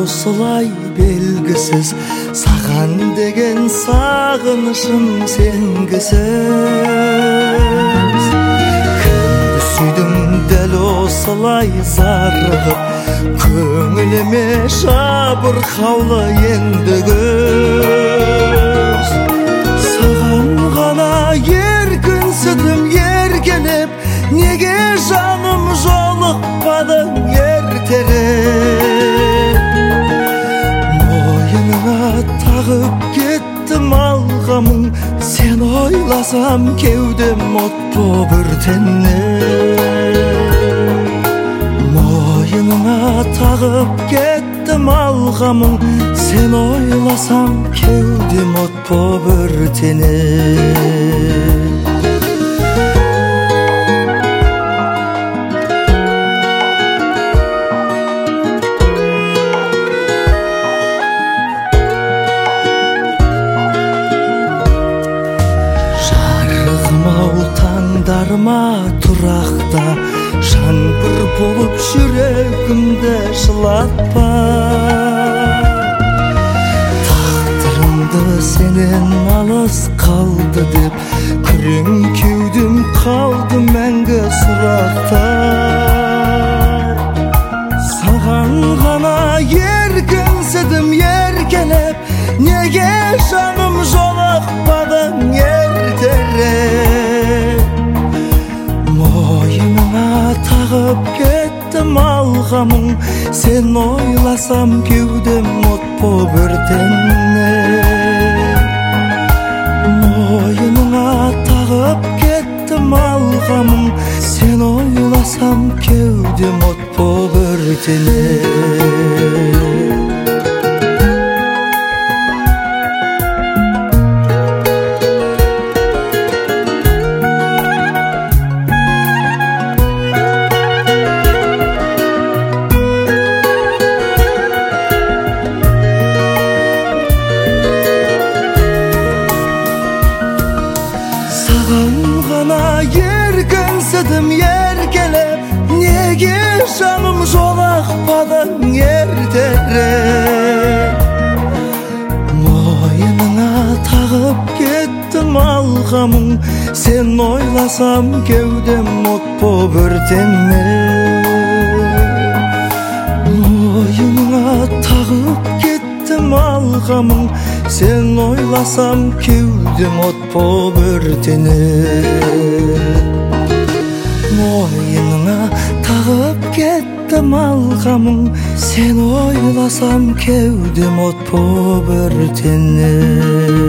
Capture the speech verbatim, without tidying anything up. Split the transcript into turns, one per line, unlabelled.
осылай белгісіз, саған деген сағынышым сенгісіз. Кімді сүйдің дәл осылай зарығып, көңіліме жабырқаулы ендігіз. Саған ғана еркінсідім еркелеп, неге жаным жолықпадың ертерек? Мойыныңа тағып кеттім алғамың, сен ойласам кеудем от боп өртенер. Мойыныңа тағып кеттім алғамың, сен ойласам кеудем от боп өртенер. Таңдарыма тұрақта жаңбыр болып жүрегімді жылатпа. Тағдырымды сенен алыс қалды деп, күрең кеудем қалды мәңгі сұрақта. Саған ғана еркінсідім еркелеп, неге жаным жолықпадың ертерек? Мойыныңа тағып кеттім алғамың, сен ойласам кеудем от боп өртенер. Мойыныңа тағып кеттім алғамың, сен ойласам кеудем от боп өртенер. Саған ғана еркінсідім еркелеп, неге жаным жолықпадың ертерек? Мойыныңа тағып кеттім алғамың, сен ойласам кеудем от боп өртенер. Мойыныңа тағып кеттім алғамың, сен ойласам кеудем от боп өртенер. Мойыныңа тағып кеттім алғамың, сен ойласам кеудем от боп өртенер.